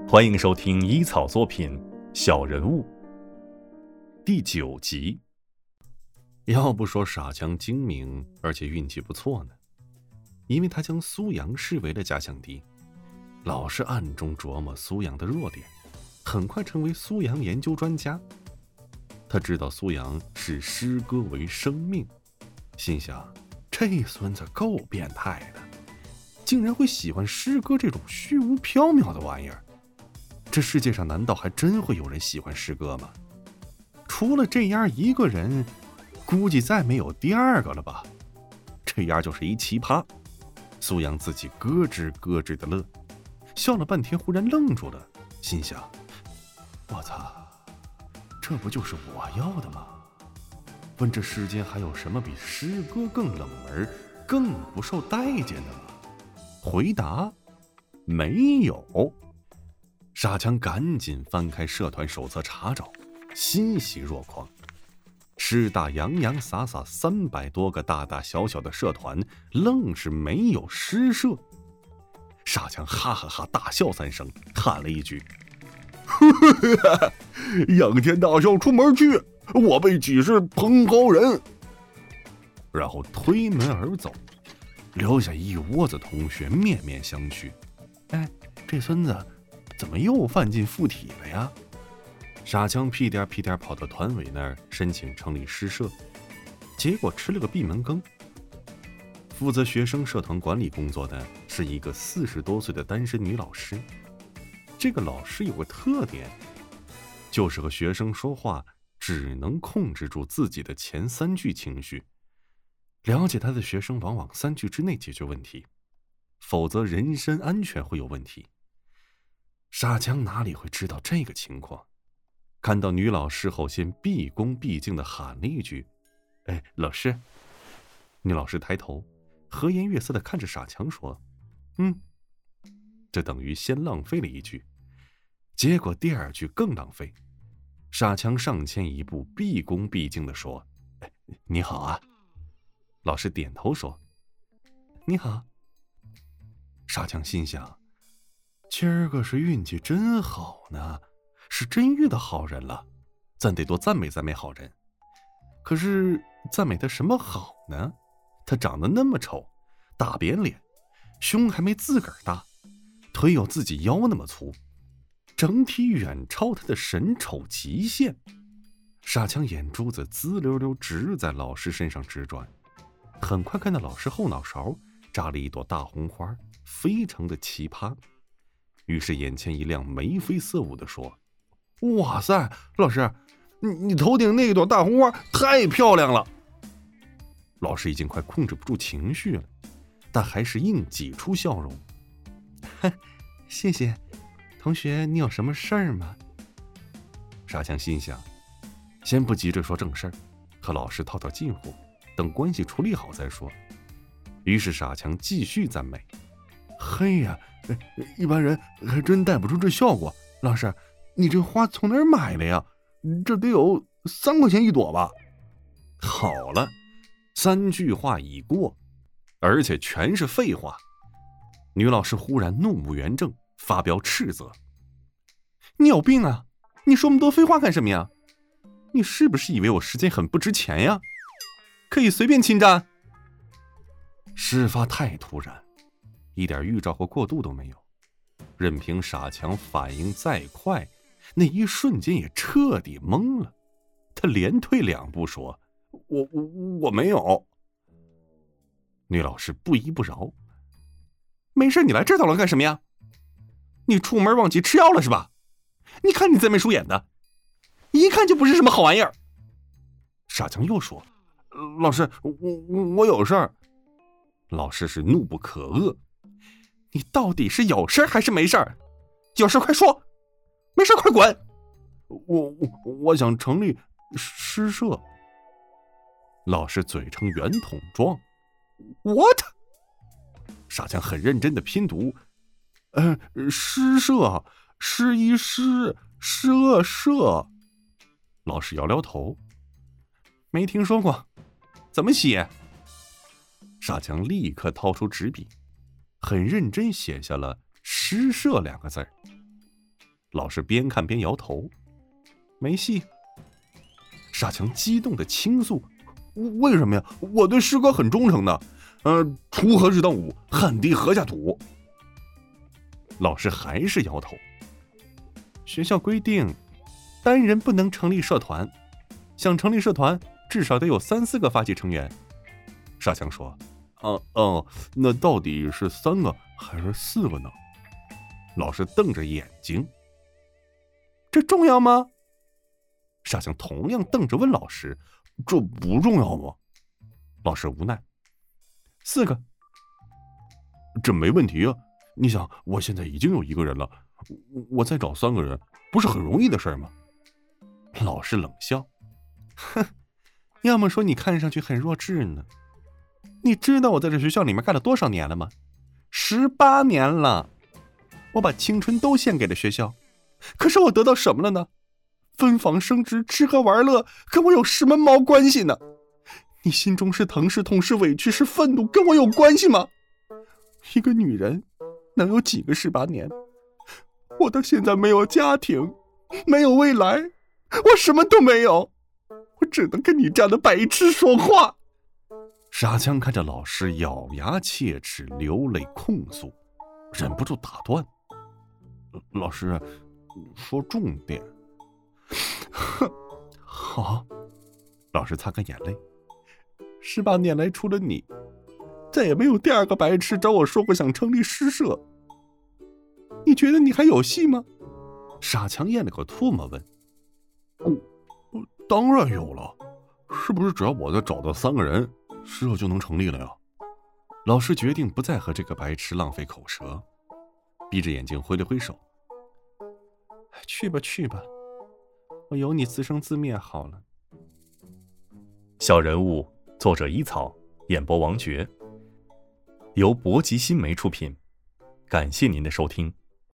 欢迎收听医草作品《小人物》第9集。要不说傻强精明，而且运气不错呢，因为他将苏阳视为了假想敌，老是暗中琢磨苏阳的弱点，很快成为苏阳研究专家。他知道苏阳视诗歌为生命，心想这孙子够变态的，竟然会喜欢诗歌这种虚无缥缈的玩意儿。这世界上难道还真会有人喜欢诗歌吗？除了这样一个人，估计再没有第二个了吧。这样就是一奇葩。苏阳自己咯吱咯吱的乐，笑了半天，忽然愣住了，心想：我操，这不就是我要的吗？问这世间还有什么比诗歌更冷门、更不受待见的吗？回答：没有。傻强赶紧翻开社团手册查找，欣喜若狂。师大洋洋洒洒300多个大大小小的社团，愣是没有诗社。傻强哈哈哈大笑3声，喊了一句：仰天大笑出门去，我辈岂是蓬蒿人。然后推门而走，留下一窝子同学面面相觑。哎，这孙子怎么又犯进附体了呀？傻强屁颠屁颠跑到团委那儿申请成立诗社，结果吃了个闭门羹。负责学生社团管理工作的是一个40多岁的单身女老师。这个老师有个特点，就是和学生说话只能控制住自己的前3句情绪，了解他的学生往往3句之内解决问题，否则人身安全会有问题。傻强哪里会知道这个情况？看到女老师后，先毕恭毕敬地喊了一句：哎，老师。女老师抬头和颜悦色地看着傻强说：这等于先浪费了一句，结果第2句更浪费。傻强上前一步，毕恭毕敬地说：哎，你好啊。老师点头说：你好。傻强心想，今儿个是运气真好呢，是真遇到好人了，咱得多赞美赞美好人。可是赞美他什么好呢？他长得那么丑，大扁脸，胸还没自个儿大，腿有自己腰那么粗，整体远超他的神丑极限。傻强眼珠子滋溜溜直在老师身上直转，很快看到老师后脑勺扎了一朵大红花，非常的奇葩。于是眼前一亮，眉飞色舞地说：哇塞，老师，你头顶那朵大红花太漂亮了。老师已经快控制不住情绪了，但还是硬挤出笑容：谢谢同学，你有什么事儿吗？傻强心想，先不急着说正事儿，和老师套套近乎，等关系处理好再说。于是傻强继续赞美：嘿呀，一般人还真带不出这效果。老师，你这花从哪儿买的呀？这得有3块钱一朵吧？好了，3句话已过，而且全是废话。女老师忽然怒目圆睁，发飙斥责：你有病啊！你说那么多废话干什么呀？你是不是以为我时间很不值钱呀？可以随便侵占？事发太突然，一点预兆和过渡都没有，任凭傻强反应再快，那一瞬间也彻底懵了。他连退2步说：我没有。女老师不依不饶：没事，你来这讨论干什么呀？你出门忘记吃药了是吧？你看你贼眉鼠眼的，一看就不是什么好玩意儿。傻强又说：老师，我有事儿。老师是怒不可遏：你到底是有事还是没事？有事快说，没事快滚。我想成立诗社。老师嘴成圆筒状。What？ 傻强很认真的拼读：诗社，诗一诗，社社。老师摇摇头：没听说过，怎么写？傻强立刻掏出纸笔，很认真写下了诗社2个字。 老师边看边摇头，没戏。傻强激动的倾诉，为什么呀？我对师哥很忠诚的，锄禾日当午，汗滴禾下土。老师还是摇头。学校规定，单人不能成立社团，想成立社团，至少得有3-4个发起成员。傻强说：“那到底是3个还是4个呢？”老师瞪着眼睛：“这重要吗？”傻强同样瞪着问老师：“这不重要吗？”老师无奈：“4个，这没问题啊。你想，我现在已经有1个人了，我再找3个人，不是很容易的事吗？”老师冷笑：“哼，要么说你看上去很弱智呢。你知道我在这学校里面干了多少年了吗？18年了，我把青春都献给了学校，可是我得到什么了呢？分房升职，吃喝玩乐，跟我有什么毛关系呢？你心中是疼是痛是委屈是愤怒，跟我有关系吗？一个女人能有几个18年？我到现在没有家庭，没有未来，我什么都没有，我只能跟你这样的白痴说话。”傻强看着老师咬牙切齿，流泪控诉，忍不住打断：“老师，说重点。”好。老师擦干眼泪：“18年来，除了你，再也没有第2个白痴找我说过想成立诗社。你觉得你还有戏吗？”傻强咽了口唾沫问：“当然有了，是不是只要我再找到3个人，诗社就能成立了呀？”老师决定不再和这个白痴浪费口舌，闭着眼睛挥了挥手：“去吧去吧，我有你自生自灭好了。” 小人物，作者伊草，演播王珏，由博吉新媒出品。感谢您的收听。